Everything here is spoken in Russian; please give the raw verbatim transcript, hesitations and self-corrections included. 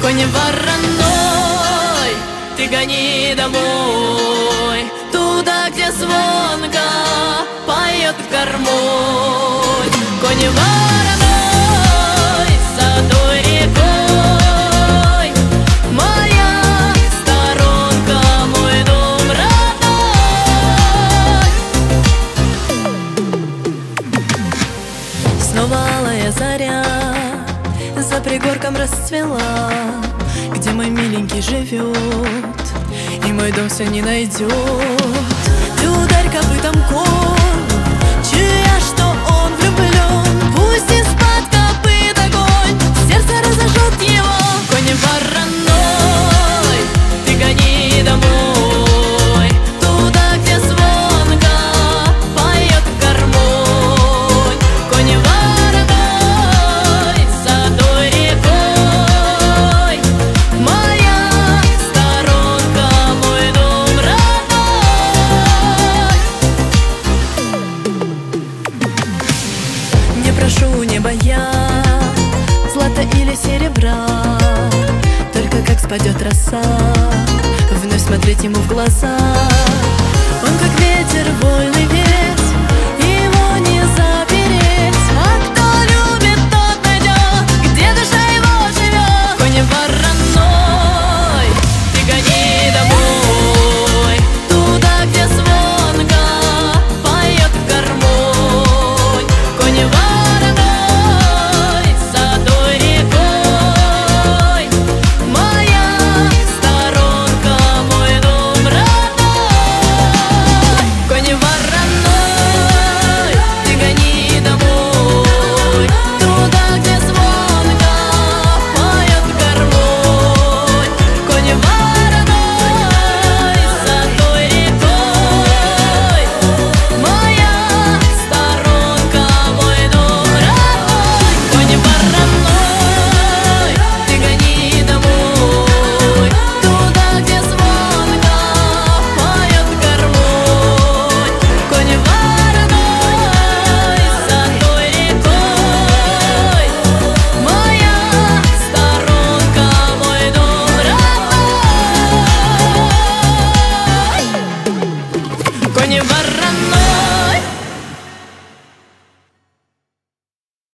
Конь вороной, ты гони домой, туда, где звонко поет гармонь. Конь вороной, за той рекой, моя сторонка, мой дом родной. Снова алая заря за пригорком расцвела, где мой миленький живет, и мой дом все не найдет. Ты ударь копытом конь, чуя, что он влюблен, пусть из-под копыт огонь сердце разожжет его. Конь вороной, ты гони домой, туда, где звонко поет гармонь. Конь вороной, за той рекой, моя сторонка, мой дом родной. Не прошу неба я злата или серебра, только как спадет роса, вновь смотреть ему в глаза. Он как ветер, вольный ветер,